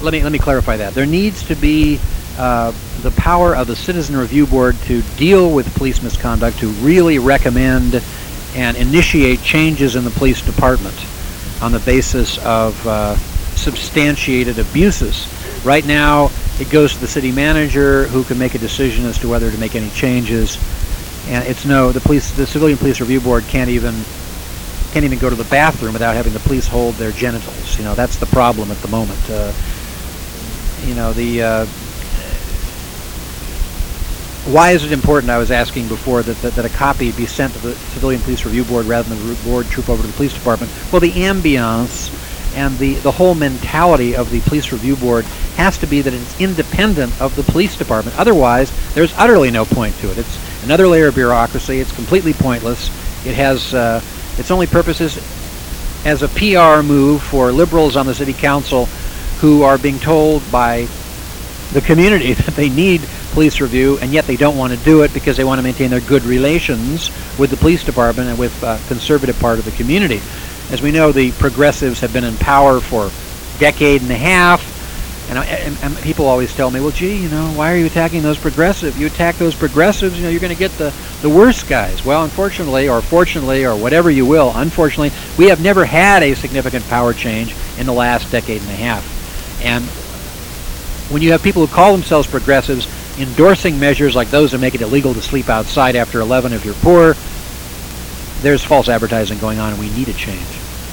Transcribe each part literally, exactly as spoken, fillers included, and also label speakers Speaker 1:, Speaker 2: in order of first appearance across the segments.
Speaker 1: let me let me clarify that. There needs to be uh, the power of the Citizen Review Board to deal with police misconduct, to really recommend and initiate changes in the police department on the basis of uh, substantiated abuses. Right now, it goes to the city manager, who can make a decision as to whether to make any changes. And it's no, the police, the Civilian Police Review Board can't even can't even go to the bathroom without having the police hold their genitals. You know, that's the problem at the moment. Uh, you know, the uh, why is it important? I was asking before that, that that a copy be sent to the Civilian Police Review Board rather than the board troop over to the police department. Well, the ambiance and the the whole mentality of the Police Review Board has to be that it's independent of the police department. Otherwise, there's utterly no point to it. It's another layer of bureaucracy. It's completely pointless. It has uh, its only purposes as a P R move for liberals on the city council who are being told by the community that they need police review, and yet they don't want to do it because they want to maintain their good relations with the police department and with uh, conservative part of the community. As we know, the progressives have been in power for a decade and a half. And, and, and people always tell me, well, gee, you know, why are you attacking those progressives? You attack those progressives, you know, you're going to get the, the worst guys. Well, unfortunately, or fortunately, or whatever you will, unfortunately, we have never had a significant power change in the last decade and a half. And when you have people who call themselves progressives endorsing measures like those that make it illegal to sleep outside after eleven if you're poor, there's false advertising going on, and we need a change.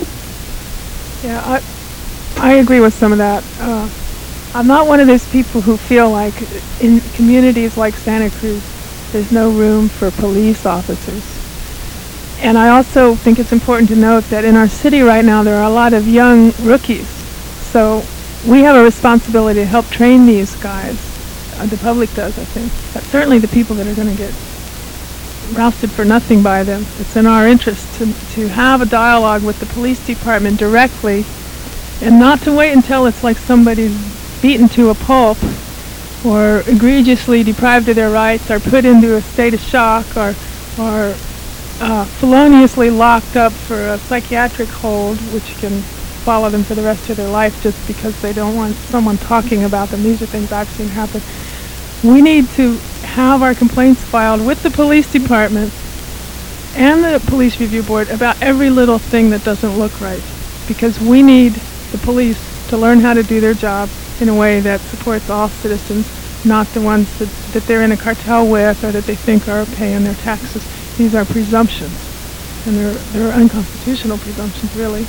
Speaker 2: Yeah, I, I agree with some of that. Uh, I'm not one of those people who feel like in communities like Santa Cruz, there's no room for police officers. And I also think it's important to note that in our city right now, there are a lot of young rookies. So we have a responsibility to help train these guys. Uh, the public does, I think. But certainly the people that are going to get rousted for nothing by them. It's in our interest to, to have a dialogue with the police department directly, and not to wait until it's like somebody's beaten to a pulp or egregiously deprived of their rights or put into a state of shock or or uh, feloniously locked up for a psychiatric hold, which can follow them for the rest of their life just because they don't want someone talking about them. These are things I've seen happen. We need to have our complaints filed with the police department and the police review board about every little thing that doesn't look right, because we need the police to learn how to do their job in a way that supports all citizens, not the ones that, that they're in a cartel with or that they think are paying their taxes. These are presumptions, and they're, they're unconstitutional presumptions, really.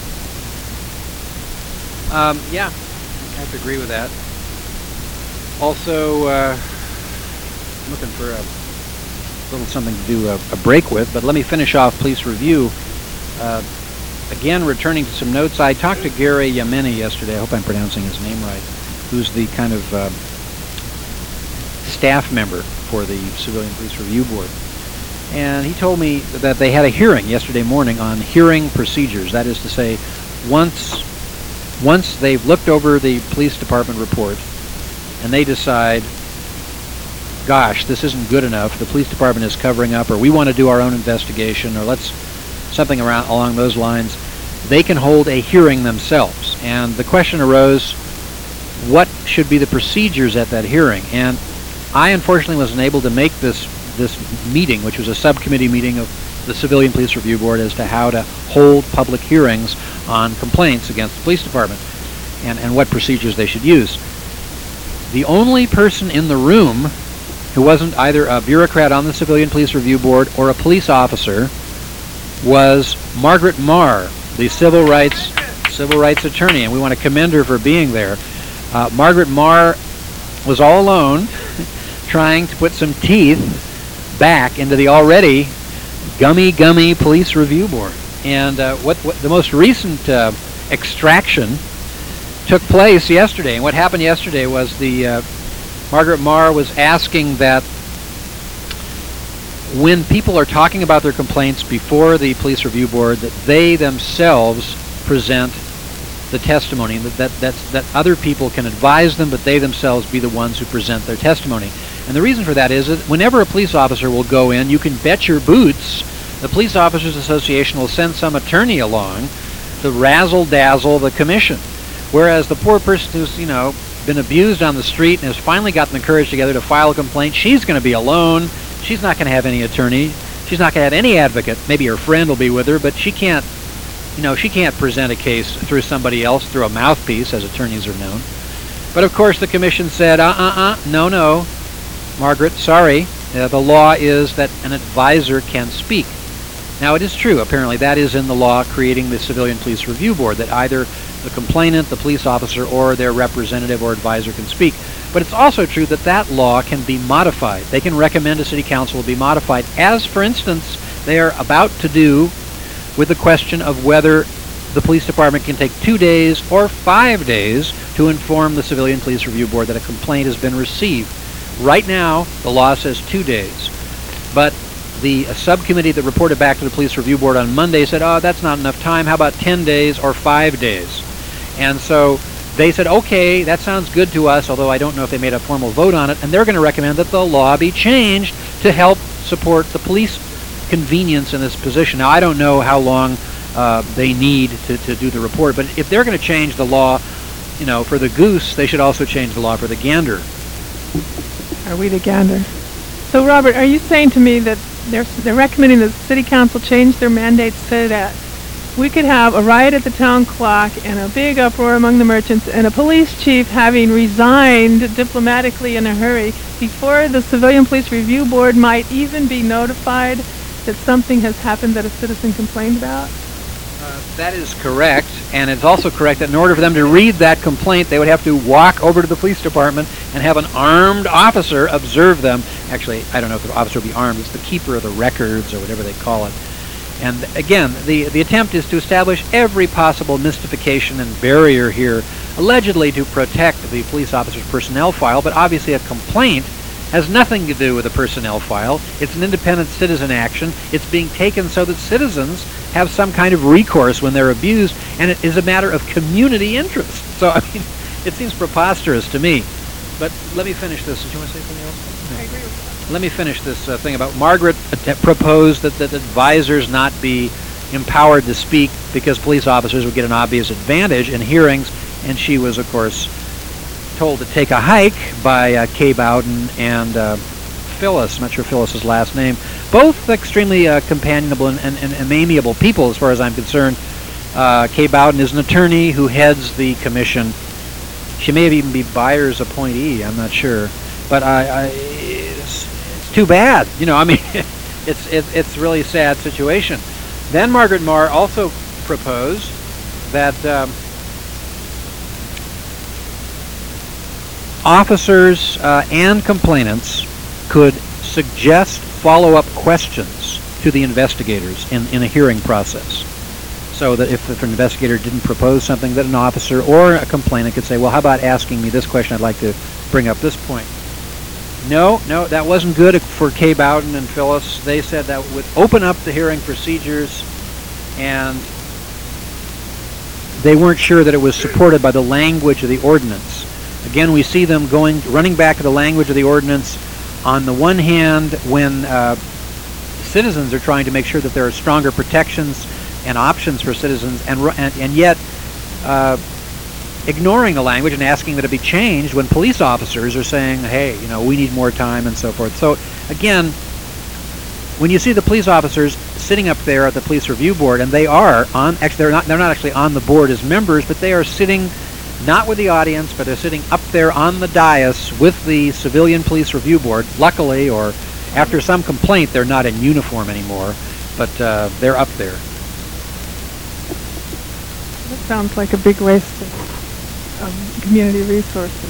Speaker 1: Um, yeah, I have to agree with that. Also, uh, I'm looking for a little something to do a, a break with, but let me finish off police review. Uh, again, returning to some notes, I talked to Gary Yamini yesterday. I hope I'm pronouncing his name right. Who's the kind of uh, staff member for the Civilian Police Review Board. And he told me that they had a hearing yesterday morning on hearing procedures. That is to say, once once they've looked over the police department report and they decide, gosh, this isn't good enough, the police department is covering up, or we want to do our own investigation, or let's something around along those lines, they can hold a hearing themselves. And the question arose, what should be the procedures at that hearing? And I unfortunately wasn't able to make this this meeting, which was a subcommittee meeting of the Civilian Police Review Board, as to how to hold public hearings on complaints against the police department and, and what procedures they should use. The only person in the room who wasn't either a bureaucrat on the Civilian Police Review Board or a police officer was Margaret Marr, the civil rights civil rights attorney, and we want to commend her for being there. Uh, Margaret Marr was all alone trying to put some teeth back into the already gummy, gummy Police Review Board. And uh, what, what the most recent uh, extraction took place yesterday. And what happened yesterday was the uh, Margaret Marr was asking that when people are talking about their complaints before the Police Review Board, that they themselves present the testimony, that, that, that's, that other people can advise them, but they themselves be the ones who present their testimony. And the reason for that is that whenever a police officer will go in, you can bet your boots the Police Officers Association will send some attorney along to razzle-dazzle the commission. Whereas the poor person who's, you know, been abused on the street and has finally gotten the courage together to file a complaint. She's going to be alone. She's not going to have any attorney. She's not going to have any advocate. Maybe her friend will be with her, but she can't, you know, she can't present a case through somebody else, through a mouthpiece, as attorneys are known. But of course the commission said, uh-uh-uh, no, no, Margaret, sorry. Uh, the law is that an advisor can speak. Now, it is true, apparently, that is in the law creating the Civilian Police Review Board, that either the complainant, the police officer, or their representative or advisor can speak. But it's also true that that law can be modified. They can recommend to City Council to be modified, as, for instance, they are about to do with the question of whether the police department can take two days or five days to inform the Civilian Police Review Board that a complaint has been received. Right now, the law says two days. But the uh, subcommittee that reported back to the Police Review Board on Monday said, oh, that's not enough time. How about ten days or five days? And so they said, okay, that sounds good to us, although I don't know if they made a formal vote on it, and they're going to recommend that the law be changed to help support the police convenience in this position. Now, I don't know how long uh, they need to, to do the report, but if they're going to change the law, you know, for the goose, they should also change the law for the gander.
Speaker 2: Are we the gander? So, Robert, are you saying to me that they're, they're recommending that the City Council change their mandates so that we could have a riot at the town clock and a big uproar among the merchants and a police chief having resigned diplomatically in a hurry before the Civilian Police Review Board might even be notified that something has happened that a citizen complained about?
Speaker 1: Uh, that is correct, and it's also correct that in order for them to read that complaint, they would have to walk over to the police department and have an armed officer observe them. Actually, I don't know if the officer will be armed. It's the keeper of the records or whatever they call it. And again, the, the attempt is to establish every possible mystification and barrier here, allegedly to protect the police officer's personnel file, but obviously a complaint has nothing to do with a personnel file. It's an independent citizen action. It's being taken so that citizens have some kind of recourse when they're abused, and it is a matter of community interest. So, I mean, it seems preposterous to me. But let me finish this. Did you want to say something else?
Speaker 2: I agree with that.
Speaker 1: Let me finish this uh, thing about Margaret uh, proposed that, that advisors not be empowered to speak because police officers would get an obvious advantage in hearings, and she was, of course, told to take a hike by uh, Kay Bowden and uh, Phyllis. I'm not sure Phyllis's last name. Both extremely uh, companionable and, and, and amiable people, as far as I'm concerned. Uh, Kay Bowden is an attorney who heads the commission. She may have even be Byers' appointee. I'm not sure, but I, I it's, it's too bad. You know, I mean, it's it, it's really a sad situation. Then Margaret Marr also proposed that Um, officers uh, and complainants could suggest follow-up questions to the investigators in, in a hearing process. So that if, if an investigator didn't propose something, that an officer or a complainant could say, well, how about asking me this question? I'd like to bring up this point. No, no, that wasn't good for Kay Bowden and Phyllis. They said that would open up the hearing procedures, and they weren't sure that it was supported by the language of the ordinance. Again, we see them going, running back to the language of the ordinance. On the one hand, when uh, citizens are trying to make sure that there are stronger protections and options for citizens, and and, and yet uh, ignoring the language and asking that it be changed when police officers are saying, hey, you know, we need more time and so forth. So again, when you see the police officers sitting up there at the Police Review Board, and they are on, actually they're not, they're not actually on the board as members, but they are sitting not with the audience, but they're sitting up there on the dais with the Civilian Police Review Board. Luckily, or after some complaint, they're not in uniform anymore, but uh, they're up there.
Speaker 2: That sounds like a big waste of um, community resources.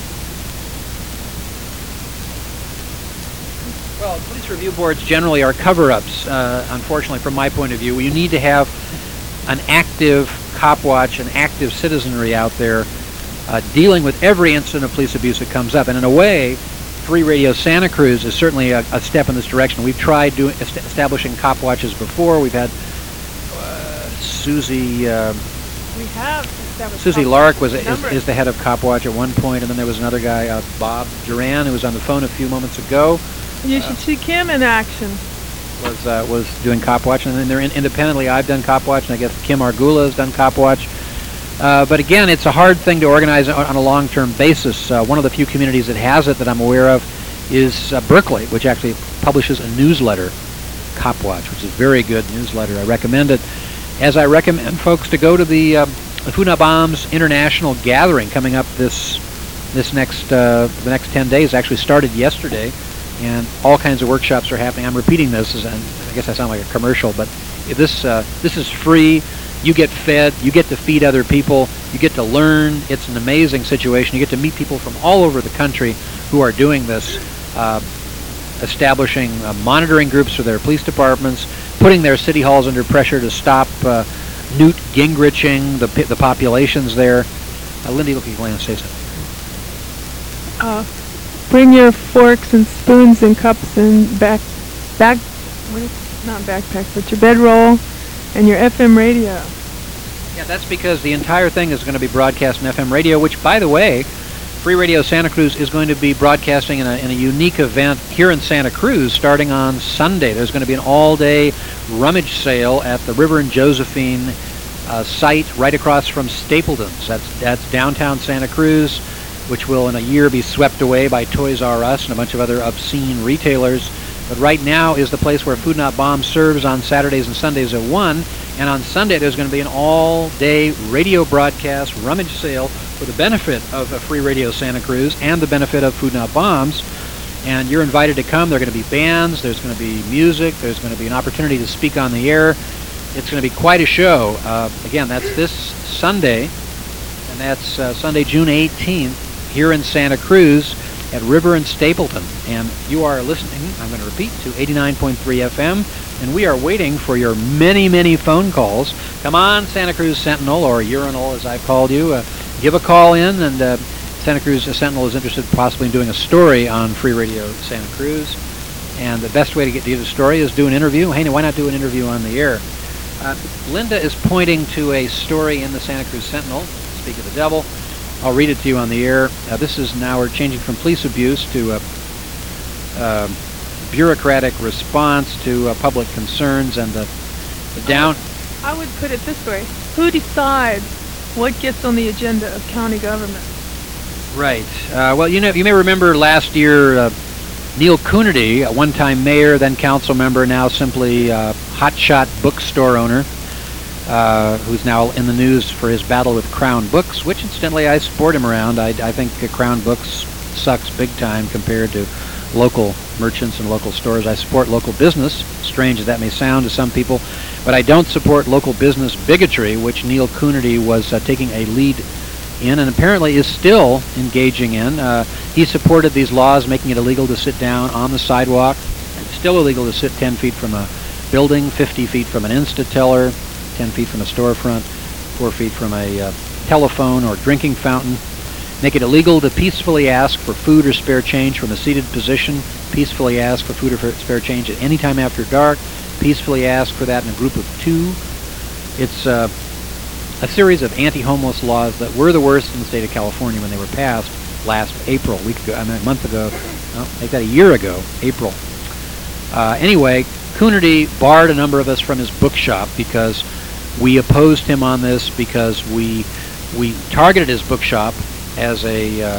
Speaker 1: Well, police review boards generally are cover-ups, uh, unfortunately, from my point of view. You need to have an active cop watch, an active citizenry out there uh, dealing with every incident of police abuse that comes up. And in a way, Free Radio Santa Cruz is certainly a, a step in this direction. We've tried doing, est- establishing cop watches before. We've had uh, Susie... Uh,
Speaker 2: We have.
Speaker 1: Susie Lark was a, is, is the head of Cop Watch at one point, and then there was another guy, uh, Bob Duran, who was on the phone a few moments ago.
Speaker 2: You should see Kim in action.
Speaker 1: Was uh, was doing Cop Watch, and then they're in, independently. I've done Cop Watch, and I guess Kim Argula has done Cop Watch. Uh, but again, it's a hard thing to organize on, on a long-term basis. Uh, one of the few communities that has it that I'm aware of is uh, Berkeley, which actually publishes a newsletter, Copwatch, which is a very good newsletter. I recommend it, as I recommend folks to go to the, uh, the Food Not Bombs International Gathering coming up this this next uh, the next ten days. Actually started yesterday, and all kinds of workshops are happening. I'm repeating this, as, and I guess I sound like a commercial, but this uh, this is free. You get fed. You get to feed other people. You get to learn. It's an amazing situation. You get to meet people from all over the country who are doing this, uh, establishing uh, monitoring groups for their police departments, putting their city halls under pressure to stop uh, Newt Gingriching the the populations there. Uh, Lindy, look, you want to say something?
Speaker 2: Uh, bring your forks and spoons and cups and back, back, what is, not backpack, but your bedroll and your F M radio.
Speaker 1: Yeah, that's because the entire thing is going to be broadcast in F M radio, which, by the way, Free Radio Santa Cruz is going to be broadcasting in a, in a unique event here in Santa Cruz starting on Sunday. There's going to be an all-day rummage sale at the River and Josephine uh, site right across from Stapleton's. That's, that's downtown Santa Cruz, which will in a year be swept away by Toys R Us and a bunch of other obscene retailers. But right now is the place where Food Not Bombs serves on Saturdays and Sundays at one. And on Sunday there's going to be an all-day radio broadcast rummage sale for the benefit of uh, Free Radio Santa Cruz and the benefit of Food Not Bombs. And you're invited to come. There are going to be bands. There's going to be music. There's going to be an opportunity to speak on the air. It's going to be quite a show. Uh, again, that's this Sunday, and that's uh, Sunday, June eighteenth. Here in Santa Cruz at River and Stapleton. And you are listening, I'm going to repeat, to eighty-nine point three F M, and we are waiting for your many, many phone calls. Come on, Santa Cruz Sentinel, or Urinal as I've called you. Uh, give a call in, and uh, Santa Cruz Sentinel is interested possibly in doing a story on Free Radio Santa Cruz. And the best way to get to the story is do an interview. Hey, why not do an interview on the air? Uh, Linda is pointing to a story in the Santa Cruz Sentinel, Speak of the Devil. I'll read it to you on the air. Uh, this is now we're changing from police abuse to a, uh, bureaucratic response to uh, public concerns and the, the down.
Speaker 2: I would put it this way: who decides what gets on the agenda of county government?
Speaker 1: Right. Uh, well, you know, you may remember last year uh, Neil Coonerty, a one-time mayor, then council member, now simply uh, hotshot bookstore owner. Uh, who's now in the news for his battle with Crown Books, which incidentally I support him around. I, I think uh, Crown Books sucks big time compared to local merchants and local stores. I support local business, strange as that may sound to some people, but I don't support local business bigotry, which Neil Coonerty was uh, taking a lead in and apparently is still engaging in. Uh, he supported these laws making it illegal to sit down on the sidewalk. It's still illegal to sit ten feet from a building, fifty feet from an Insta-teller, ten feet from a storefront, four feet from a uh, telephone or drinking fountain. Make it illegal to peacefully ask for food or spare change from a seated position. Peacefully ask for food or spare change at any time after dark. Peacefully ask for that in a group of two. It's uh, a series of anti-homeless laws that were the worst in the state of California when they were passed last April, a week ago, I mean a month ago, no, make that a year ago, April. Uh, anyway, Coonerty barred a number of us from his bookshop because we opposed him on this, because we we targeted his bookshop as a uh,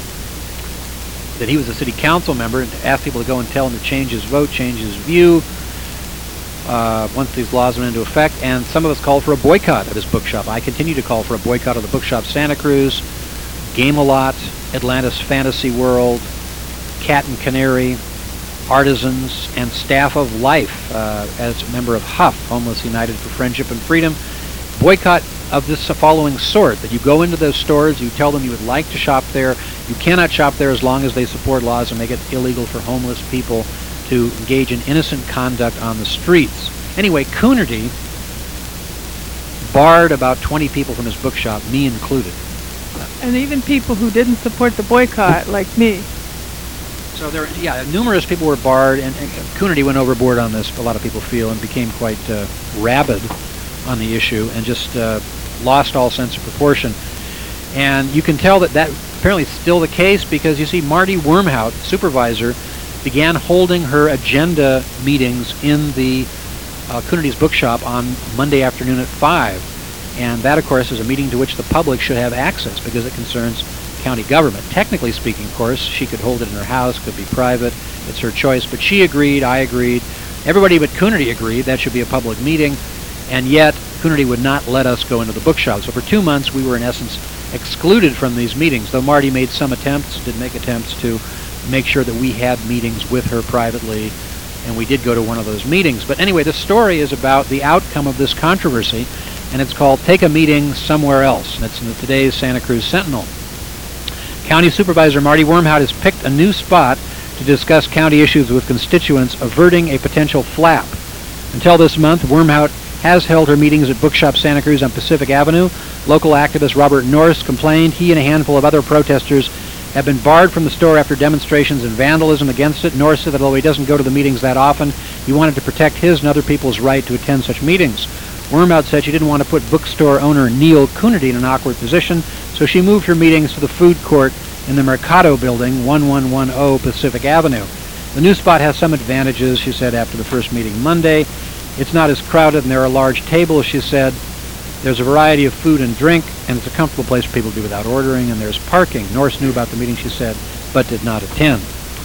Speaker 1: that he was a city council member and asked people to go and tell him to change his vote, change his view uh, once these laws went into effect. And some of us called for a boycott of his bookshop. I continue to call for a boycott of the bookshop Santa Cruz, Game-A-Lot, Atlantis Fantasy World, Cat and Canary, Artisans, and Staff of Life uh, as a member of Huff, Homeless United for Friendship and Freedom. Boycott of this following sort: that you go into those stores, you tell them you would like to shop there, you cannot shop there as long as they support laws and make it illegal for homeless people to engage in innocent conduct on the streets. Anyway, Coonerty barred about twenty people from his bookshop, me included.
Speaker 2: And even people who didn't support the boycott, like me.
Speaker 1: So there, yeah, numerous people were barred, and, and Coonerty went overboard on this, a lot of people feel, and became quite uh, rabid on the issue and just uh, lost all sense of proportion. And you can tell that that apparently is still the case, because you see Marty Wormhout, supervisor, began holding her agenda meetings in the uh, Coonerty's bookshop on Monday afternoon at five. And that, of course, is a meeting to which the public should have access because it concerns county government. Technically speaking, of course, she could hold it in her house, could be private. It's her choice. But she agreed, I agreed. Everybody but Coonerty agreed that should be a public meeting. And yet, Coonerty would not let us go into the bookshop. So for two months, we were, in essence, excluded from these meetings, though Marty made some attempts, did make attempts to make sure that we had meetings with her privately, and we did go to one of those meetings. But anyway, the story is about the outcome of this controversy, and it's called Take a Meeting Somewhere Else, and it's in the today's Santa Cruz Sentinel. County Supervisor Marty Wormhout has picked a new spot to discuss county issues with constituents, averting a potential flap. Until this month, Wormhout has held her meetings at Bookshop Santa Cruz on Pacific Avenue. Local activist Robert Norris complained he and a handful of other protesters have been barred from the store after demonstrations and vandalism against it. Norris said that although he doesn't go to the meetings that often, he wanted to protect his and other people's right to attend such meetings. Wormhout said she didn't want to put bookstore owner Neil Coonerty in an awkward position, so she moved her meetings to the food court in the Mercado building, one one one zero Pacific Avenue. The new spot has some advantages, she said after the first meeting Monday. It's not as crowded and there are large tables, she said. There's a variety of food and drink, and it's a comfortable place for people to be without ordering, and there's parking. Norris knew about the meeting, she said, but did not attend.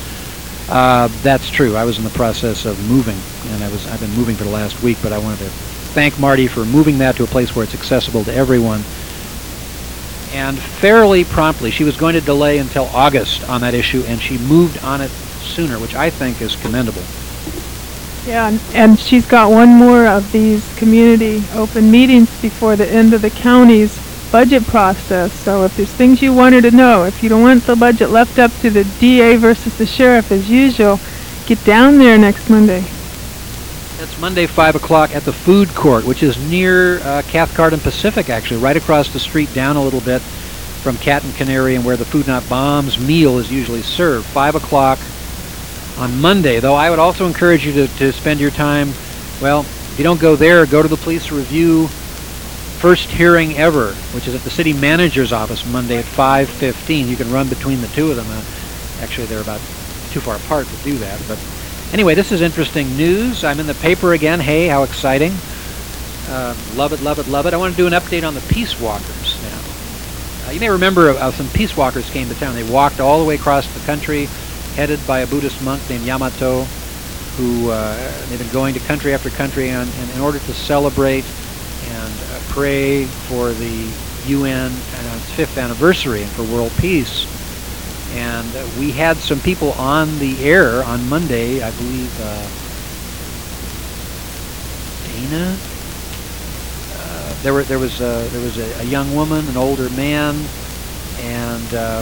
Speaker 1: Uh, that's true. I was in the process of moving, and I was, I've been moving for the last week, but I wanted to thank Marty for moving that to a place where it's accessible to everyone. And fairly promptly, she was going to delay until August on that issue, and she moved on it sooner, which I think is commendable.
Speaker 2: Yeah, and, and she's got one more of these community open meetings before the end of the county's budget process. So if there's things you wanted to know, if you don't want the budget left up to the D A versus the sheriff as usual, get down there next Monday.
Speaker 1: That's Monday, five o'clock at the food court, which is near uh, Cathcart and Pacific, actually, right across the street down a little bit from Cat and Canary and where the Food Not Bombs meal is usually served. five o'clock on Monday, though I would also encourage you to, to spend your time, well, if you don't go there, go to the police review first hearing ever, which is at the city manager's office Monday at five fifteen. You can run between the two of them. Uh, actually, they're about too far apart to do that. But anyway, this is interesting news. I'm in the paper again. Hey, how exciting. Uh, love it, love it, love it. I want to do an update on the Peace Walkers now. Uh, you may remember uh, some Peace Walkers came to town. They walked all the way across the country, headed by a Buddhist monk named Yamato, who uh, they've been going to country after country on, in, in order to celebrate and uh, pray for the U N uh, its fifth anniversary and for world peace. And uh, we had some people on the air on Monday, I believe, uh, Dana. Uh, there were there was uh, there was a, a young woman, an older man, and um,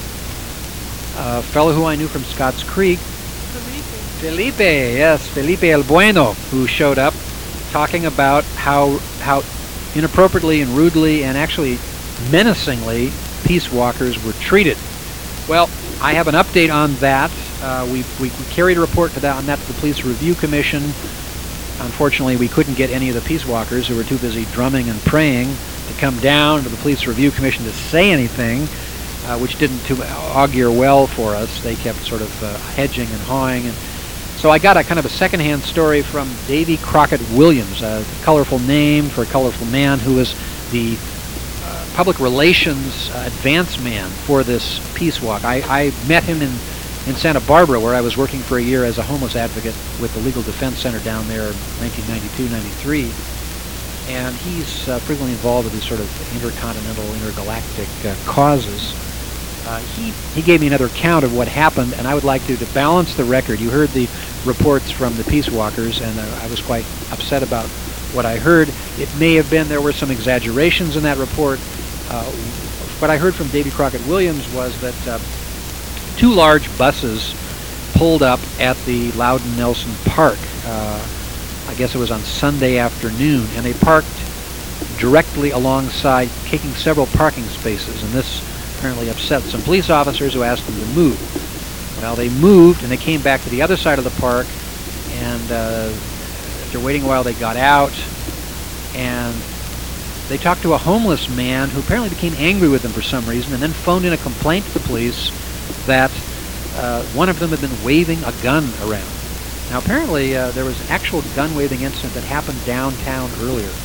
Speaker 1: a fellow who I knew from Scotts Creek, Felipe. Felipe, yes, Felipe El Bueno, who showed up, talking about how how inappropriately and rudely and actually menacingly peace walkers were treated. Well, I have an update on that. Uh, we, we we carried a report to that on that to the Police Review Commission. Unfortunately, we couldn't get any of the peace walkers who were too busy drumming and praying to come down to the Police Review Commission to say anything, uh, which didn't too augur well for us. They kept sort of uh, hedging and hawing. And so I got a kind of a secondhand story from Davy Crockett Williams, a colorful name for a colorful man who was the uh, public relations uh, advance man for this peace walk. I, I met him in in Santa Barbara, where I was working for a year as a homeless advocate with the Legal Defense Center down there in nineteen ninety-two ninety-three. And he's uh, frequently involved with these sort of intercontinental, intergalactic uh, causes. Uh, he, he gave me another account of what happened, and I would like to, to balance the record. You heard the reports from the Peace Walkers, and uh, I was quite upset about what I heard. It may have been there were some exaggerations in that report. Uh, what I heard from Davy Crockett Williams was that uh, two large buses pulled up at the Loudon Nelson Park. Uh, I guess it was on Sunday afternoon, and they parked directly alongside, taking several parking spaces, and this apparently upset some police officers who asked them to move. Well, they moved, and they came back to the other side of the park, and uh, after waiting a while, they got out, and they talked to a homeless man who apparently became angry with them for some reason, and then phoned in a complaint to the police that uh, one of them had been waving a gun around. Now, apparently, uh, there was an actual gun-waving incident that happened downtown earlier.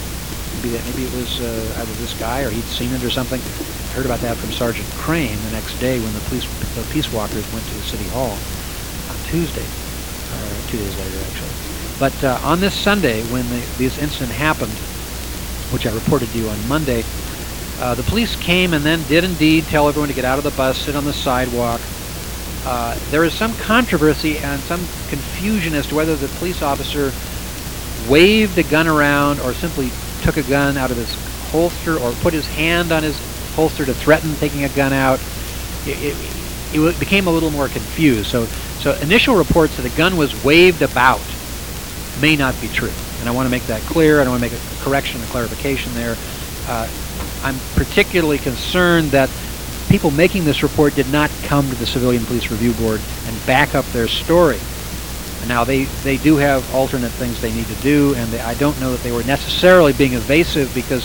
Speaker 1: Maybe that, maybe it was uh, either this guy or he'd seen it or something. Heard about that from Sergeant Crane the next day when the police, the peace walkers went to the city hall on Tuesday, or two days later actually. But uh, on this Sunday, when the, this incident happened, which I reported to you on Monday, uh, the police came and then did indeed tell everyone to get out of the bus, sit on the sidewalk. Uh, there is some controversy and some confusion as to whether the police officer waved a gun around or simply took a gun out of his holster or put his hand on his holster to threaten taking a gun out. It, it, it became a little more confused. So, so initial reports that a gun was waved about may not be true. And I want to make that clear. I want to make a correction, a clarification there. Uh, I'm particularly concerned that people making this report did not come to the Civilian Police Review Board and back up their story. Now, they, they do have alternate things they need to do, and they, I don't know that they were necessarily being evasive because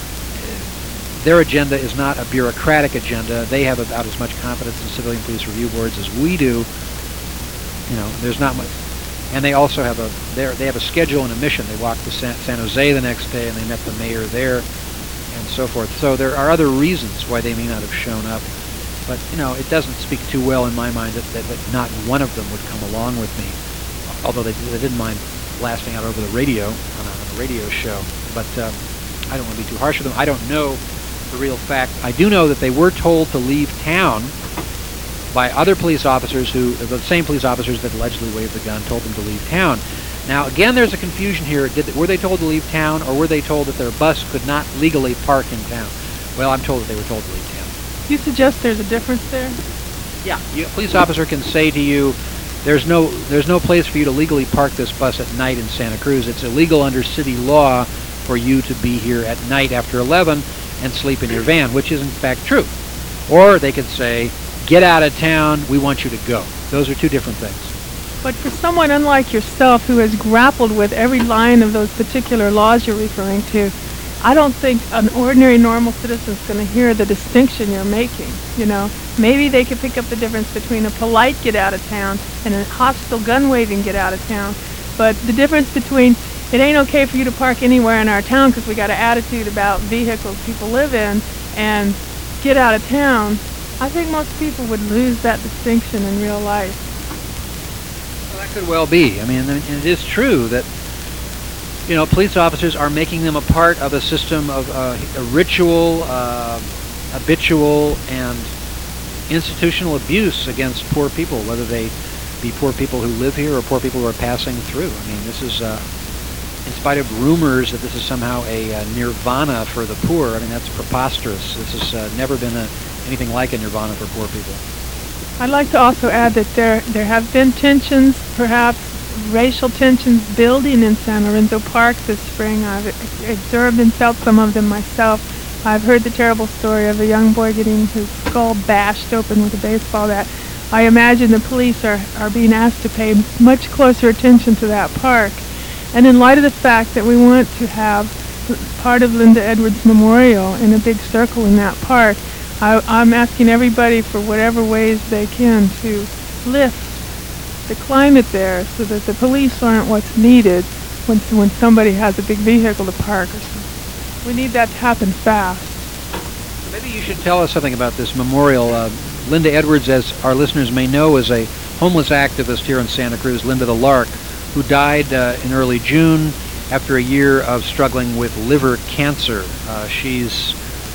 Speaker 1: their agenda is not a bureaucratic agenda. They have about as much competence in civilian police review boards as we do. You know, there's not much. And they also have a they have a schedule and a mission. They walked to San, San Jose the next day, and they met the mayor there, and so forth. So there are other reasons why they may not have shown up. But, you know, it doesn't speak too well in my mind that, that, that not one of them would come along with me. Although they, they didn't mind blasting out over the radio on a, on a radio show. But um, I don't want to be too harsh with them. I don't know the real fact. I do know that they were told to leave town by other police officers who, the same police officers that allegedly waved the gun, told them to leave town. Now, again, there's a confusion here. Did, were they told to leave town, or were they told that their bus could not legally park in town? Well, I'm told that they were told to leave town.
Speaker 2: You suggest there's a difference there?
Speaker 1: Yeah. You, a police officer can say to you, there's no, there's no place for you to legally park this bus at night in Santa Cruz. It's illegal under city law for you to be here at night after eleven and sleep in your van, which is in fact true. Or they could say, get out of town, we want you to go. Those are two different things.
Speaker 2: But for someone unlike yourself who has grappled with every line of those particular laws you're referring to, I don't think an ordinary normal citizen is going to hear the distinction you're making. You know, maybe they could pick up the difference between a polite get out of town and a hostile gun waving get out of town. But the difference between it ain't okay for you to park anywhere in our town because we got an attitude about vehicles people live in and get out of town, I think most people would lose that distinction in real life.
Speaker 1: Well, that could well be. I mean, and it is true that, you know, police officers are making them a part of a system of uh, a ritual, uh, habitual, and institutional abuse against poor people, whether they be poor people who live here or poor people who are passing through. I mean, this is, uh, in spite of rumors that this is somehow a uh, nirvana for the poor, I mean, that's preposterous. This has uh, never been a, anything like a nirvana for poor people.
Speaker 2: I'd like to also add that there, there have been tensions, perhaps racial tensions building in San Lorenzo Park this spring. I've observed and felt some of them myself. I've heard the terrible story of a young boy getting his skull bashed open with a baseball bat. I imagine the police are, are being asked to pay much closer attention to that park. And in light of the fact that we want to have part of Linda Edwards Memorial in a big circle in that park, I, I'm asking everybody for whatever ways they can to lift the climate there so that the police aren't what's needed when when somebody has a big vehicle to park or something. We need that to happen fast.
Speaker 1: Maybe you should tell us something about this memorial. Uh, Linda Edwards, as our listeners may know, is a homeless activist here in Santa Cruz, Linda the Lark, who died uh, in early June after a year of struggling with liver cancer. Uh, she's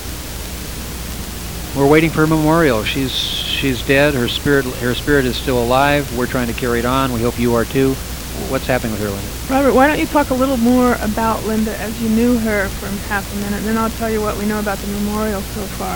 Speaker 1: We're waiting for a memorial. She's she's dead. Her spirit her spirit is still alive. We're trying to carry it on. We hope you are too. What's happening with her, Linda?
Speaker 2: Robert, why don't you talk a little more about Linda as you knew her for half a minute, and then I'll tell you what we know about the memorial so far.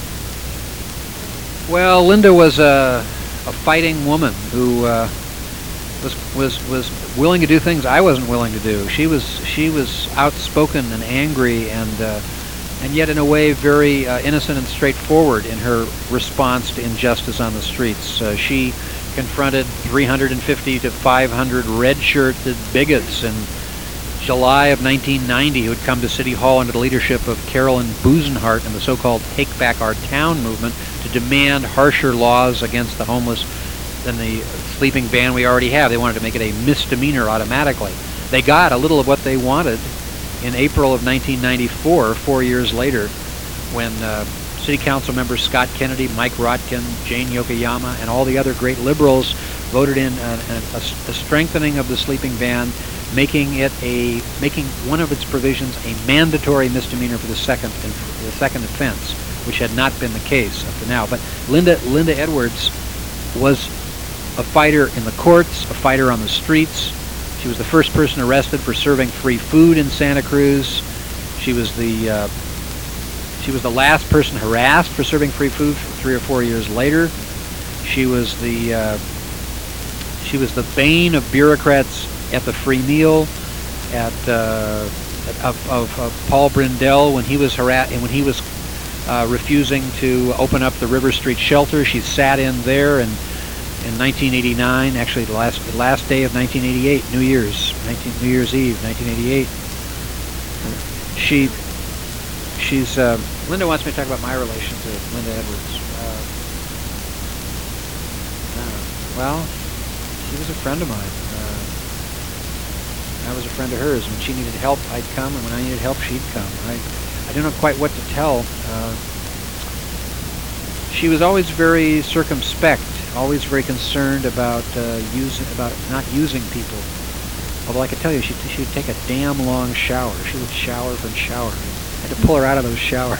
Speaker 1: Well, Linda was a, a fighting woman who uh, was was was willing to do things I wasn't willing to do. She was she was outspoken and angry and. Uh, and yet in a way very uh, innocent and straightforward in her response to injustice on the streets. Uh, she confronted three hundred fifty to five hundred red-shirted bigots in July of nineteen ninety who had come to City Hall under the leadership of Carolyn Busenhart and the so-called Take Back Our Town movement to demand harsher laws against the homeless than the sleeping ban we already have. They wanted to make it a misdemeanor automatically. They got a little of what they wanted. in April of nineteen ninety-four, four years later, when uh, City Council members Scott Kennedy, Mike Rotkin, Jane Yokoyama, and all the other great liberals voted in a, a, a strengthening of the sleeping ban, making it a making one of its provisions a mandatory misdemeanor for the second the second offense, which had not been the case up to now. But Linda Linda Edwards was a fighter in the courts, a fighter on the streets. She was the first person arrested for serving free food in Santa Cruz. She was the uh, she was the last person harassed for serving free food three or four years later. She was the uh, she was the bane of bureaucrats at the free meal, at uh, of, of, of Paul Brindell when he was harassed and when he was uh, refusing to open up the River Street shelter. She sat in there, and in nineteen eighty-nine, actually the last the last day of nineteen eighty-eight, New Year's, nineteen, New Year's Eve, nineteen eighty-eight. She, she's uh, Linda wants me to talk about my relation to Linda Edwards. Uh, uh, well, she was a friend of mine. Uh, I was a friend of hers. When she needed help, I'd come, and when I needed help, she'd come. I, I don't know quite what to tell. Uh, she was always very circumspect. Always very concerned about uh, using, about not using people. Although I could tell you, she she'd take a damn long shower. She would shower and shower. I had to pull her out of those showers.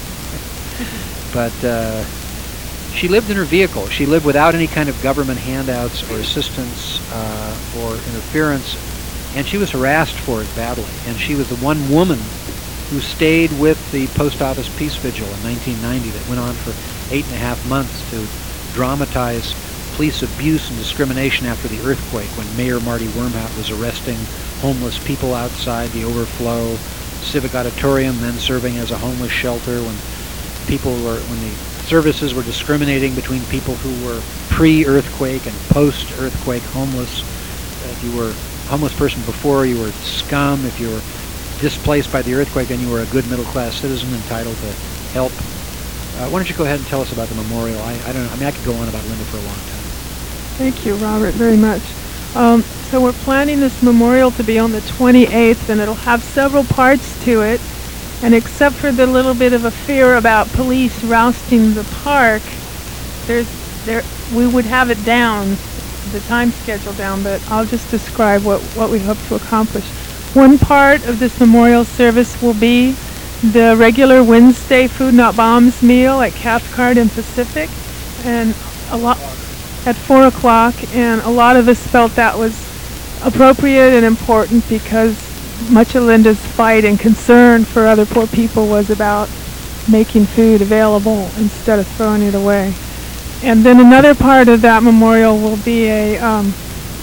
Speaker 1: But uh, she lived in her vehicle. She lived without any kind of government handouts or assistance uh, or interference, and she was harassed for it badly. And she was the one woman who stayed with the Post Office Peace Vigil in nineteen ninety that went on for eight and a half months to dramatize police abuse and discrimination after the earthquake, when Mayor Marty Wormhout was arresting homeless people outside the Overflow Civic Auditorium, then serving as a homeless shelter, when people were, when the services were discriminating between people who were pre-earthquake and post-earthquake homeless. If you were a homeless person before, you were scum. If you were displaced by the earthquake, then you were a good middle-class citizen entitled to help. Uh, why don't you go ahead and tell us about the memorial? I, I don't know. I mean, I could go on about Linda for a long time.
Speaker 2: Thank you, Robert, very much. Um, so we're planning this memorial to be on the twenty-eighth, and it'll have several parts to it. And except for the little bit of a fear about police rousting the park, there's there we would have it down, the time schedule down. But I'll just describe what what we hope to accomplish. One part of this memorial service will be the regular Wednesday Food Not Bombs meal at Cathcart and Pacific, and a lot at four o'clock. And a lot of us felt that was appropriate and important because much of Linda's fight and concern for other poor people was about making food available instead of throwing it away. And then another part of that memorial will be a, um,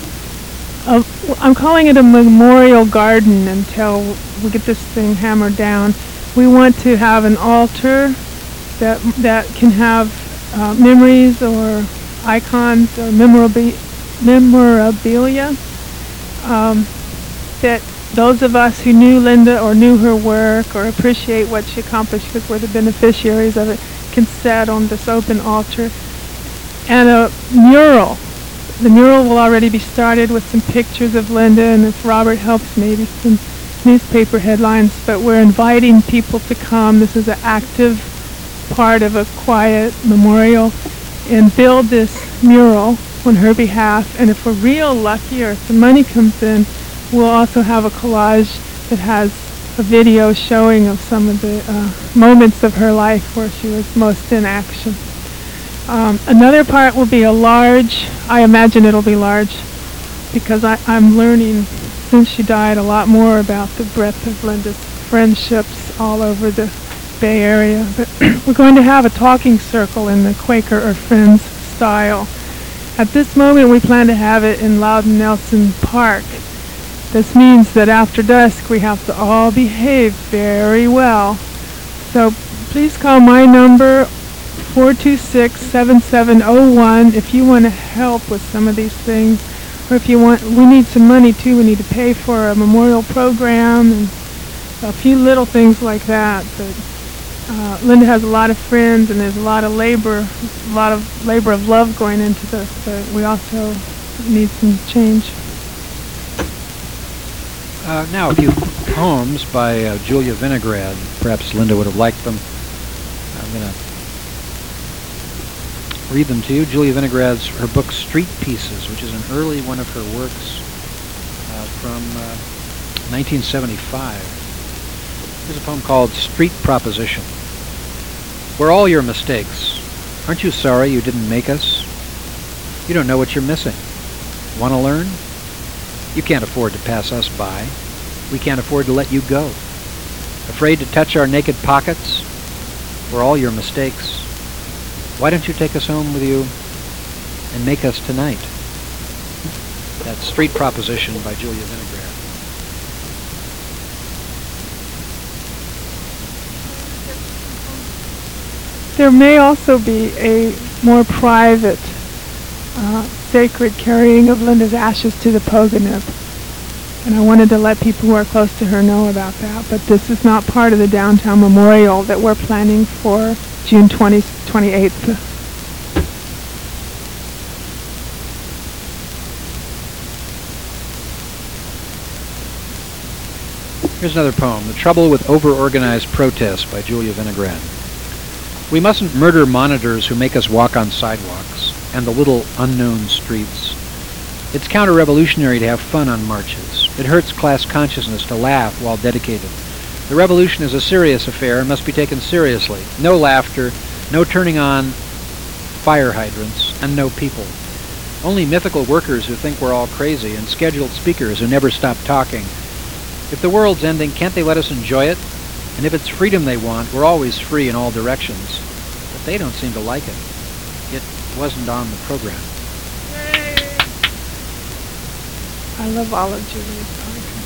Speaker 2: a I'm calling it a memorial garden until we get this thing hammered down. We want to have an altar that that can have uh, memories or icons or memorabilia, memorabilia um, that those of us who knew Linda or knew her work or appreciate what she accomplished because we're the beneficiaries of it can set on this open altar. And a mural. The mural will already be started with some pictures of Linda, and if Robert helps, maybe some newspaper headlines, but we're inviting people to come. This is an active part of a quiet memorial, and build this mural on her behalf. And if we're real lucky or if the money comes in, we'll also have a collage that has a video showing of some of the uh, moments of her life where she was most in action. Um, another part will be a large, I imagine it'll be large, because I, I'm learning since she died a lot more about the breadth of Linda's friendships all over the Bay Area. But we're going to have a talking circle in the Quaker or Friends style. At this moment, we plan to have it in Loudon Nelson Park. This means that after dusk, we have to all behave very well. So please call my number, four two six, seven seven zero one, if you want to help with some of these things. Or if you want, we need some money too. We need to pay for a memorial program and a few little things like that. But uh, Linda has a lot of friends, and there's a lot of labor, a lot of labor of love going into this. But we also need some change.
Speaker 1: Uh, now, a few poems by uh, Julia Vinograd. Perhaps Linda would have liked them. I'm going to read them to you. Julia Vinograd's, her book Street Pieces, which is an early one of her works uh, from uh, nineteen seventy-five. Here's a poem called Street Proposition. We're all your mistakes. Aren't you sorry you didn't make us? You don't know what you're missing. Want to learn? You can't afford to pass us by. We can't afford to let you go. Afraid to touch our naked pockets? We're all your mistakes. Why don't you take us home with you and make us tonight? That's Street Proposition by Julia Vinograd.
Speaker 2: There may also be a more private, uh, sacred carrying of Linda's ashes to the Pogonip. And I wanted to let people who are close to her know about that. But this is not part of the downtown memorial that we're planning for June twentieth, twenty-eighth.
Speaker 1: Here's another poem, The Trouble with Over-Organized Protest by Julia Vinograd. We mustn't murder monitors who make us walk on sidewalks and the little unknown streets. It's counter-revolutionary to have fun on marches. It hurts class consciousness to laugh while dedicated. The revolution is a serious affair and must be taken seriously. No laughter, no turning on fire hydrants, and no people. Only mythical workers who think we're all crazy and scheduled speakers who never stop talking. If the world's ending, can't they let us enjoy it? And if it's freedom they want, we're always free in all directions. But they don't seem to like it. It wasn't on the program.
Speaker 2: I love all of Julia's poetry.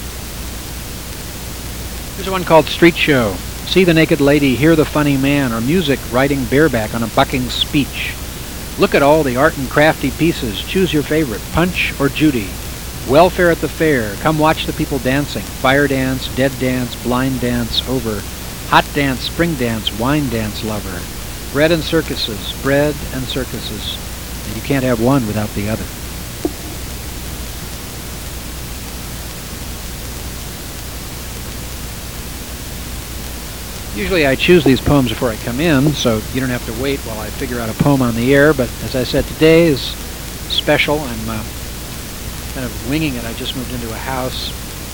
Speaker 1: Here's one called Street Show. See the naked lady, hear the funny man, or music riding bareback on a bucking speech. Look at all the art and crafty pieces. Choose your favorite, Punch or Judy. Welfare at the fair. Come watch the people dancing. Fire dance, dead dance, blind dance, over. Hot dance, spring dance, wine dance lover. Bread and circuses, bread and circuses. And you can't have one without the other. Usually I choose these poems before I come in, so you don't have to wait while I figure out a poem on the air, but as I said, today is special. I'm uh, kind of winging it. I just moved into a house.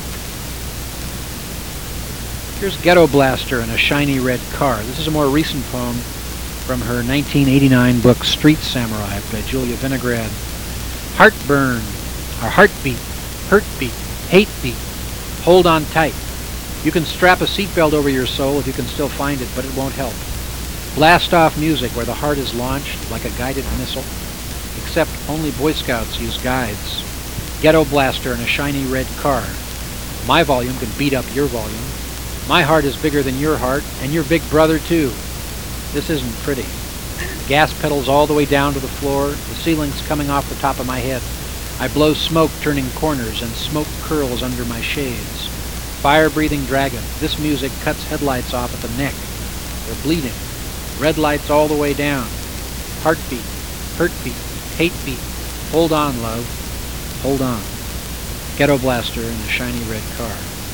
Speaker 1: Here's Ghetto Blaster in a Shiny Red Car. This is a more recent poem from her nineteen eighty-nine book Street Samurai by Julia Vinograd. Heartburn, or heartbeat, hurt beat, hate beat, hold on tight. You can strap a seatbelt over your soul if you can still find it, but it won't help. Blast off music where the heart is launched like a guided missile. Except only Boy Scouts use guides. Ghetto Blaster in a shiny red car. My volume can beat up your volume. My heart is bigger than your heart, and your big brother too. This isn't pretty. Gas pedals all the way down to the floor, the ceiling's coming off the top of my head. I blow smoke turning corners, and smoke curls under my shades. Fire-breathing dragon, this music cuts headlights off at the neck. They're bleeding. Red lights all the way down. Heartbeat, hurt beat, hate beat. Hold on, love. Hold on. Ghetto Blaster in a shiny red car.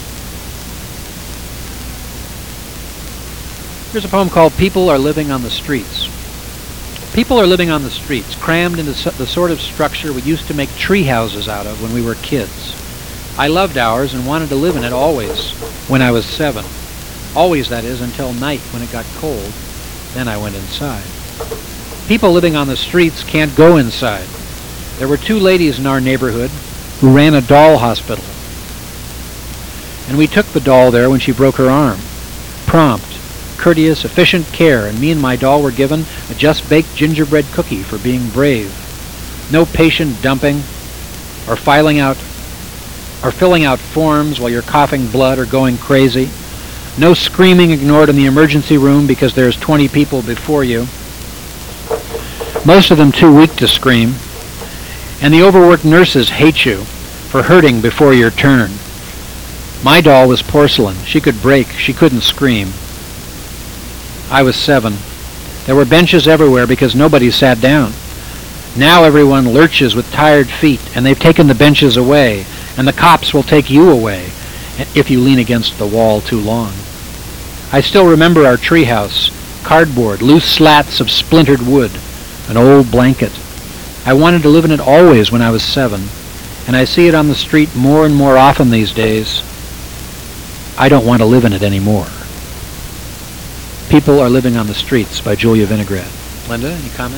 Speaker 1: Here's a poem called People Are Living on the Streets. People are living on the streets, crammed into the sort of structure we used to make tree houses out of when we were kids. I loved ours and wanted to live in it always, when I was seven. Always, that is, until night when it got cold. Then I went inside. People living on the streets can't go inside. There were two ladies in our neighborhood who ran a doll hospital. And we took the doll there when she broke her arm. Prompt, courteous, efficient care, and me and my doll were given a just-baked gingerbread cookie for being brave. No patient dumping or filing out or filling out forms while you're coughing blood or going crazy. No screaming ignored in the emergency room because there's twenty people before you. Most of them too weak to scream. And the overworked nurses hate you for hurting before your turn. My doll was porcelain. She could break. She couldn't scream. I was seven. There were benches everywhere because nobody sat down. Now everyone lurches with tired feet, and they've taken the benches away, and the cops will take you away if you lean against the wall too long. I still remember our treehouse, cardboard, loose slats of splintered wood, an old blanket. I wanted to live in it always when I was seven, and I see it on the street more and more often these days. I don't want to live in it anymore. People Are Living on the Streets by Julia Vinograd. Linda, any comment?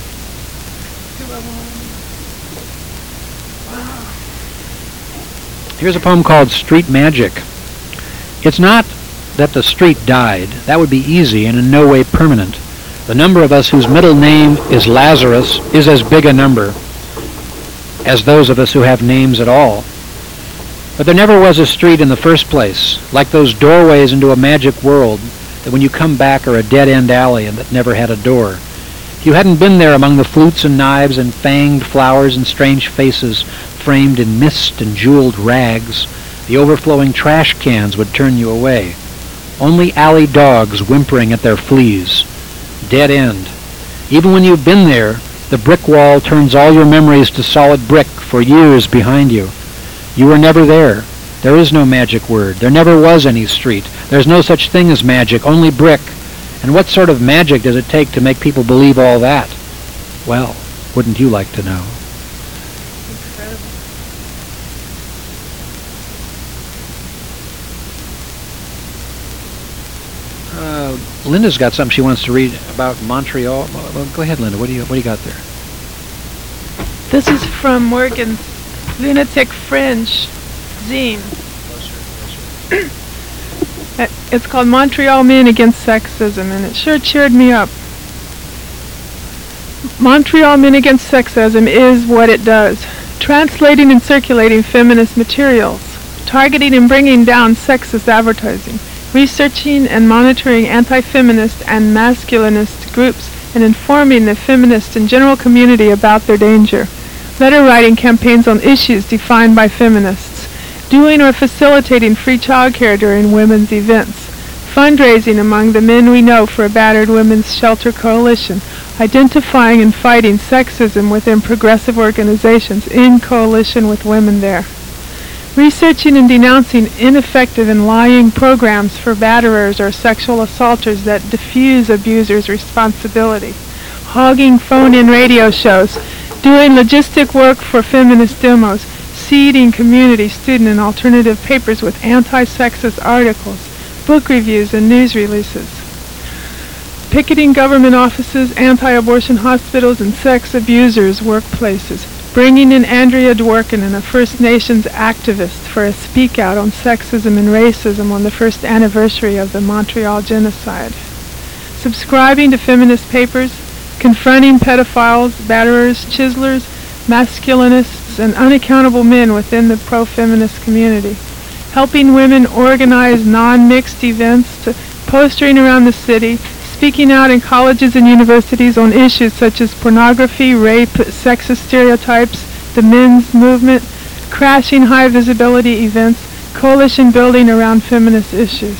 Speaker 1: Here's a poem called Street Magic. It's not that the street died. That would be easy and in no way permanent. The number of us whose middle name is Lazarus is as big a number as those of us who have names at all. But there never was a street in the first place, like those doorways into a magic world that when you come back are a dead-end alley and that never had a door. If you hadn't been there among the flutes and knives and fanged flowers and strange faces framed in mist and jeweled rags, the overflowing trash cans would turn you away. Only alley dogs whimpering at their fleas. Dead end. Even when you've been there, the brick wall turns all your memories to solid brick for years behind you. You were never there. There is no magic word. There never was any street. There's no such thing as magic, only brick. And what sort of magic does it take to make people believe all that? Well, wouldn't you like to know?
Speaker 2: Incredible.
Speaker 1: Uh, Linda's got something she wants to read about Montreal. Well, go ahead, Linda. What do you what do you got there?
Speaker 2: This is from Morgan's Lunatic Fringe zine. It's called Montreal Men Against Sexism, and it sure cheered me up. Montreal Men Against Sexism is what it does. Translating and circulating feminist materials, targeting and bringing down sexist advertising, researching and monitoring anti-feminist and masculinist groups, and informing the feminist and general community about their danger. Letter writing campaigns on issues defined by feminists. Doing or facilitating free childcare during women's events. Fundraising among the men we know for a Battered Women's Shelter Coalition. Identifying and fighting sexism within progressive organizations in coalition with women there. Researching and denouncing ineffective and lying programs for batterers or sexual assaulters that diffuse abusers' responsibility. Hogging phone-in radio shows. Doing logistic work for feminist demos. Seeding community, student, and alternative papers with anti-sexist articles, book reviews, and news releases. Picketing government offices, anti-abortion hospitals, and sex abusers' workplaces. Bringing in Andrea Dworkin, a First Nations activist, for a speak out on sexism and racism on the first anniversary of the Montreal genocide. Subscribing to feminist papers, confronting pedophiles, batterers, chiselers, masculinists, and unaccountable men within the pro-feminist community. Helping women organize non-mixed events, to postering around the city, speaking out in colleges and universities on issues such as pornography, rape, sexist stereotypes, the men's movement, crashing high visibility events, coalition building around feminist issues.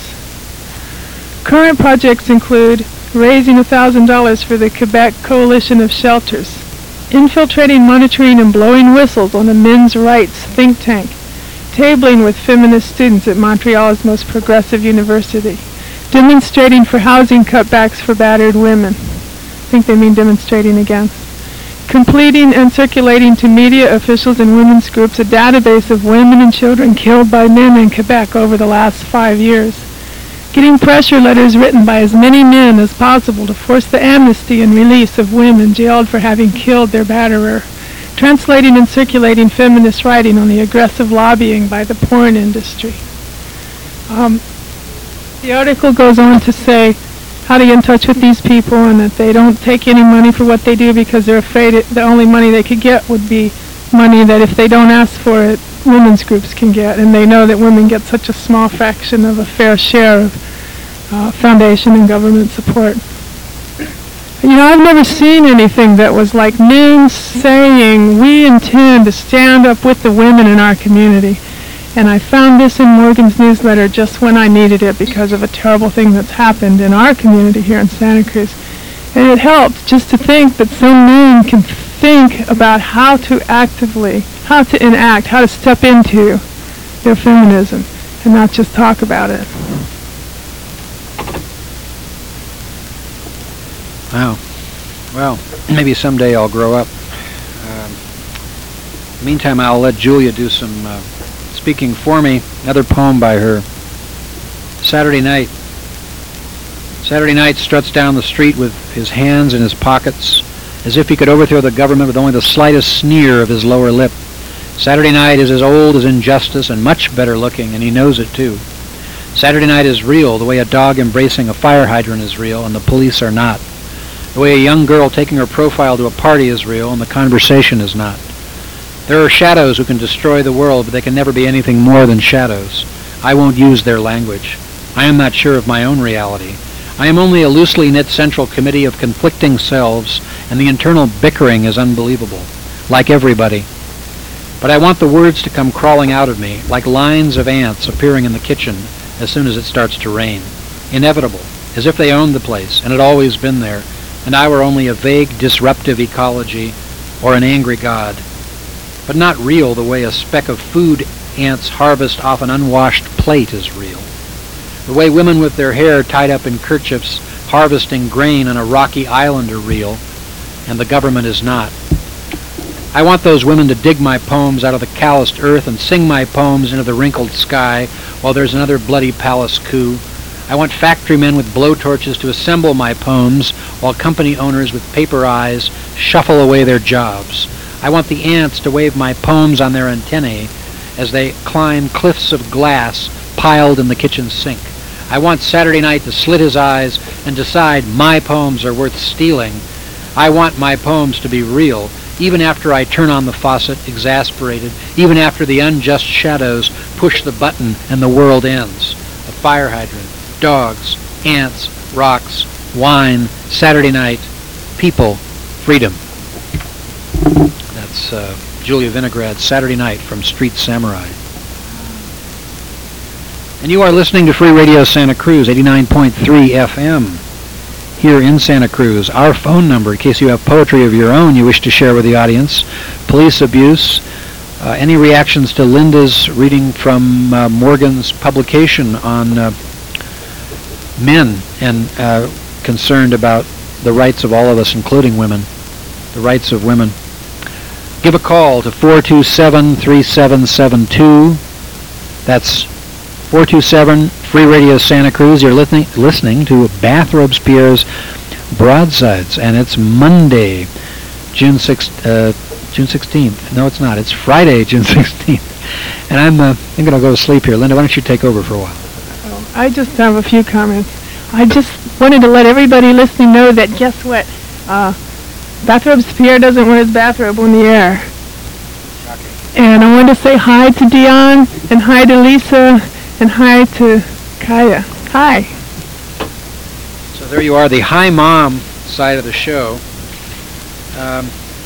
Speaker 2: Current projects include raising one thousand dollars for the Quebec Coalition of Shelters, infiltrating, monitoring, and blowing whistles on a men's rights think tank, tabling with feminist students at Montreal's most progressive university, demonstrating for housing cutbacks for battered women. I think they mean demonstrating against. Completing and circulating to media officials and women's groups a database of women and children killed by men in Quebec over the last five years. Getting pressure letters written by as many men as possible to force the amnesty and release of women jailed for having killed their batterer. Translating and circulating feminist writing on the aggressive lobbying by the porn industry. Um, the article goes on to say how to get in touch with these people and that they don't take any money for what they do because they're afraid it, the only money they could get would be money that if they don't ask for it, women's groups can get, and they know that women get such a small fraction of a fair share of uh, foundation and government support. You know, I've never seen anything that was like men saying, we intend to stand up with the women in our community. And I found this in Morgan's newsletter just when I needed it because of a terrible thing that's happened in our community here in Santa Cruz. And it helped just to think that some men can think about how to actively how to enact, how to step into their feminism and not just talk about it.
Speaker 1: Wow. Well, maybe someday I'll grow up. Um, meantime, I'll let Julia do some uh, speaking for me. Another poem by her. Saturday night. Saturday night struts down the street with his hands in his pockets, as if he could overthrow the government with only the slightest sneer of his lower lip. Saturday night is as old as injustice and much better looking, and he knows it too. Saturday night is real, the way a dog embracing a fire hydrant is real, and the police are not. The way a young girl taking her profile to a party is real, and the conversation is not. There are shadows who can destroy the world, but they can never be anything more than shadows. I won't use their language. I am not sure of my own reality. I am only a loosely knit central committee of conflicting selves, and the internal bickering is unbelievable, like everybody. But I want the words to come crawling out of me, like lines of ants appearing in the kitchen as soon as it starts to rain. Inevitable, as if they owned the place, and had always been there, and I were only a vague disruptive ecology or an angry god. But not real the way a speck of food ants harvest off an unwashed plate is real. The way women with their hair tied up in kerchiefs harvesting grain on a rocky island are real, and the government is not. I want those women to dig my poems out of the calloused earth and sing my poems into the wrinkled sky while there's another bloody palace coup. I want factory men with blowtorches to assemble my poems while company owners with paper eyes shuffle away their jobs. I want the ants to wave my poems on their antennae as they climb cliffs of glass piled in the kitchen sink. I want Saturday night to slit his eyes and decide my poems are worth stealing. I want my poems to be real, even after I turn on the faucet, exasperated, even after the unjust shadows push the button and the world ends. A fire hydrant, dogs, ants, rocks, wine, Saturday night, people, freedom. That's uh, Julia Vinograd's Saturday Night from Street Samurai. And you are listening to Free Radio Santa Cruz, eighty-nine point three F M, here in Santa Cruz. Our phone number, in case you have poetry of your own you wish to share with the audience, police abuse, uh, any reactions to Linda's reading from uh, Morgan's publication on uh, men and uh, concerned about the rights of all of us, including women, the rights of women. Give a call to four two seven, three seven seven two. That's four two seven, Free Radio Santa Cruz. You're listening listening to Bathrobes Pierre's Broadsides, and it's Monday, June sixth, uh, June sixteenth. No, it's not. It's Friday, June sixteenth. And I'm, uh, I'm going to go to sleep here. Linda, why don't you take over for a while?
Speaker 2: I just have a few comments. I just wanted to let everybody listening know that, guess what? Uh, Bathrobes Pierre doesn't wear his bathrobe on the air. And I wanted to say hi to Dion, and hi to Lisa, and hi to Kaya. Hi.
Speaker 1: So there you are, the Hi Mom side of the show. Um,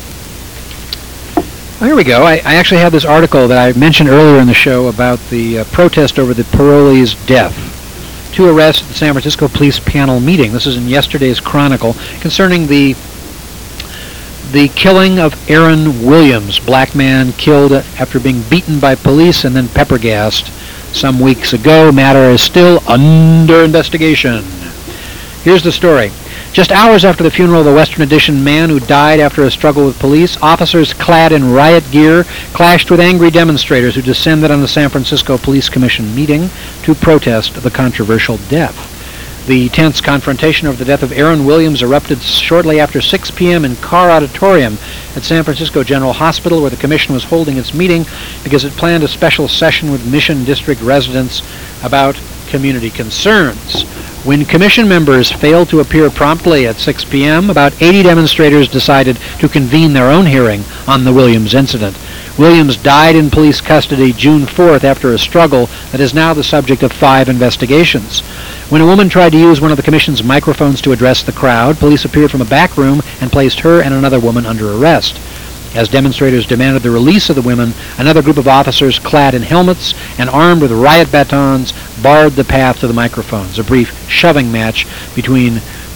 Speaker 1: well, here we go. I, I actually have this article that I mentioned earlier in the show about the uh, protest over the parolee's death. Two arrests at the San Francisco Police Panel meeting. This is in yesterday's Chronicle concerning the the killing of Aaron Williams, black man killed after being beaten by police and then pepper gassed some weeks ago. Matter is still under investigation. Here's the story. Just hours after the funeral of the Western Addition man who died after a struggle with police, officers clad in riot gear clashed with angry demonstrators who descended on the San Francisco Police Commission meeting to protest the controversial death. The tense confrontation over the death of Aaron Williams erupted shortly after six p.m. in Carr Auditorium at San Francisco General Hospital, where the commission was holding its meeting because it planned a special session with Mission District residents about community concerns. When commission members failed to appear promptly at six p.m., about eighty demonstrators decided to convene their own hearing on the Williams incident. Williams died in police custody June fourth after a struggle that is now the subject of five investigations. When a woman tried to use one of the commission's microphones to address the crowd, police appeared from a back room and placed her and another woman under arrest. As demonstrators demanded the release of the women, another group of officers clad in helmets and armed with riot batons barred the path to the microphones. A brief shoving match between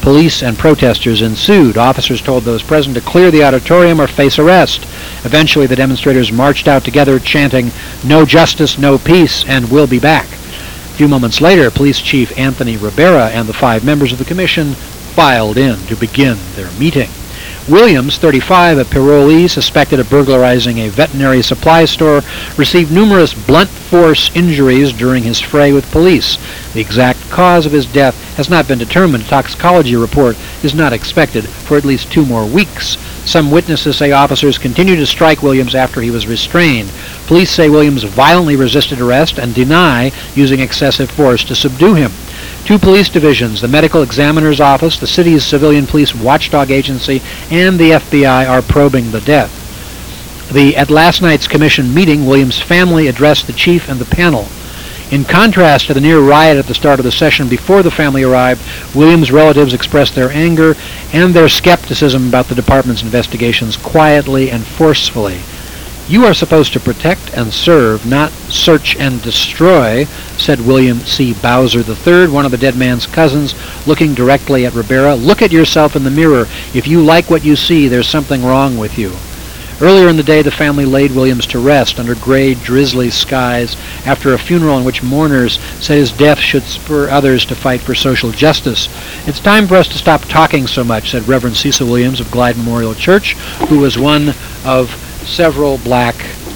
Speaker 1: police and protesters ensued. Officers told those present to clear the auditorium or face arrest. Eventually, the demonstrators marched out together, chanting, "No justice, no peace, and we'll be back." A few moments later, Police Chief Anthony Ribera and the five members of the commission filed in to begin their meeting. Williams, thirty-five, a parolee suspected of burglarizing a veterinary supply store, received numerous blunt force injuries during his fray with police. The exact cause of his death has not been determined. A toxicology report is not expected for at least two more weeks. Some witnesses say officers continued to strike Williams after he was restrained. Police say Williams violently resisted arrest and deny using excessive force to subdue him. Two police divisions, the Medical Examiner's Office, the city's civilian police watchdog agency, and the F B I are probing the death. The, at last night's commission meeting, Williams' family addressed the chief and the panel. In contrast to the near riot at the start of the session before the family arrived, Williams' relatives expressed their anger and their skepticism about the department's investigations quietly and forcefully. "You are supposed to protect and serve, not search and destroy," said William C. Bowser the third, one of the dead man's cousins, looking directly at Ribera. "Look at yourself in the mirror. If you like what you see, there's something wrong with you." Earlier in the day, the family laid Williams to rest under gray, drizzly skies after a funeral in which mourners said his death should spur others to fight for social justice. "It's time for us to stop talking so much," said Reverend Cecil Williams of Glide Memorial Church, who was one of several black,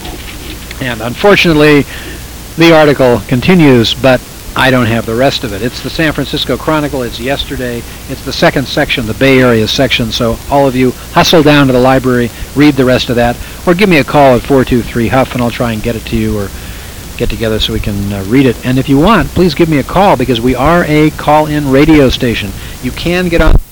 Speaker 1: and unfortunately the article continues, but I don't have the rest of it. It's the San Francisco Chronicle. It's yesterday. It's the second section, the Bay Area section, so all of you hustle down to the library, read the rest of that, or give me a call at four two three Huff and I'll try and get it to you, or get together so we can uh, read it. And if you want, please give me a call, because we are a call-in radio station. You can get on